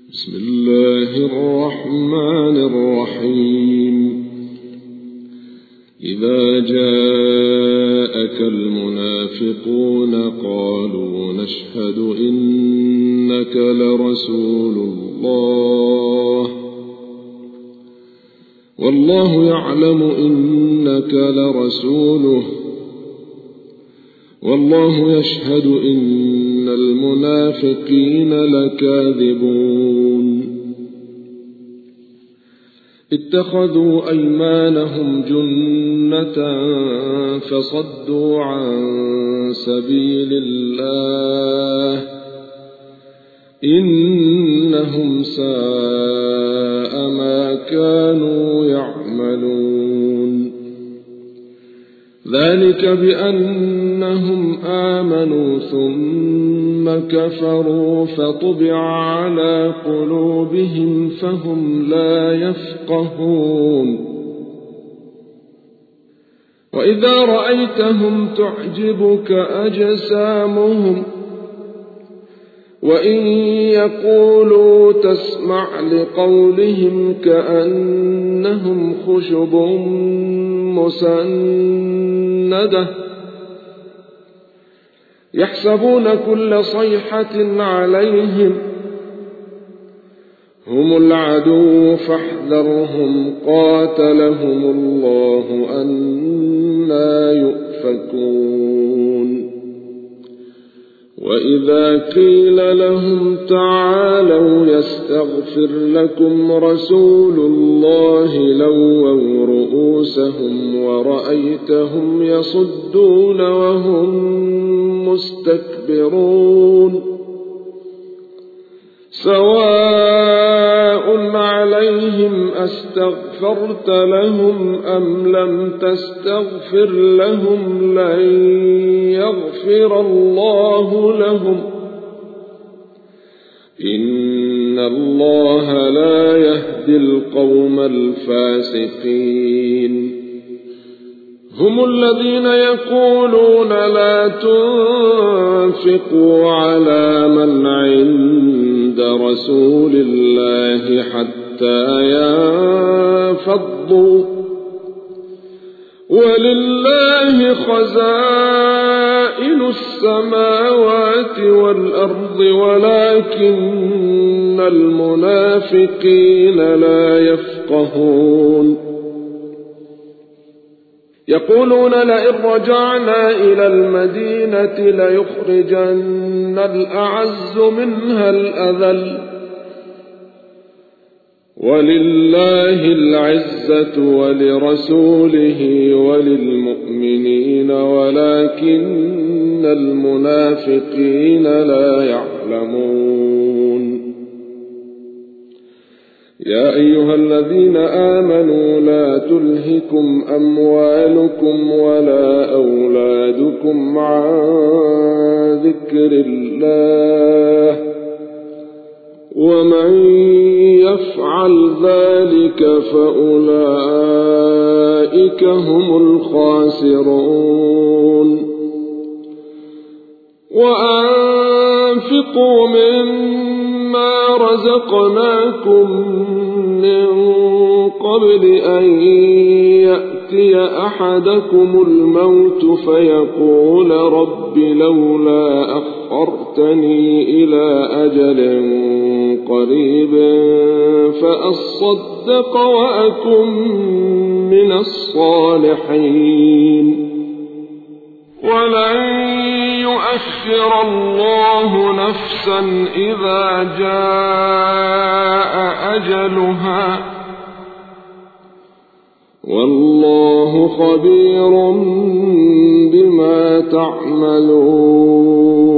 بسم الله الرحمن الرحيم إذا جاءك المنافقون قالوا نشهد إنك لرسول الله والله يعلم إنك لرسوله والله يشهد إن المنافقين لكاذبون اتخذوا أيمانهم جنة فصدوا عن سبيل الله إنهم ساء ما كانوا يعملون ذلك بأنهم آمنوا ثم كفروا فطبع على قلوبهم فهم لا يفقهون وإذا رأيتهم تعجبك أجسامهم وإن يقولوا تسمع لقولهم كأنهم خشب مسندة يحسبون كل صيحة عليهم هم العدو فاحذرهم قاتلهم الله أنى يؤفكون وإذا قيل لهم تعالوا يستغفر لكم رسول الله لووا رؤوسهم ورأيتهم يصدون وهم مستكبرون سواء عليهم أستغفرت لهم أم لم تستغفر لهم لن يغفر الله لهم إن الله لا يهدي القوم الفاسقين هم الذين يقولون لا تنفقوا على من عند رسول الله حتى ينفضوا ولله خزائن السماوات والأرض ولكن المنافقين لا يفقهون يقولون لئن رجعنا إلى المدينة ليخرجن الأعز منها الأذل ولله العزة ولرسوله وللمؤمنين ولكن المنافقين لا يعلمون يا أيها الذين آمنوا لا تلهكم أموالكم ولا أولادكم عن ذكر الله ومن يفعل ذلك فأولئك هم الخاسرون وأنفقوا مما رزقناكم من قبل أن يأتي أحدكم الموت فيقول رب لولا أخرتني إلى أجل قريب فأصدق وأكن من الصالحين ولن يؤخر الله نفسا إذا جاء أجلها والله خبير بما تعملون